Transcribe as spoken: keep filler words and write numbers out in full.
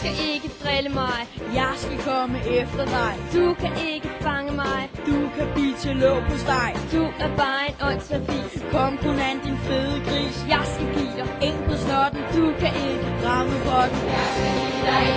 skal ikke drille mig. Jeg skal komme efter dig. Du kan ikke fange mig. Du kan blive til låg på steg. Du er bare en åndssvagfis. Kom kun an, din fede gris. Jeg skal give dig en på snotten. Du kan ikke ramme på den. Jeg skal give dig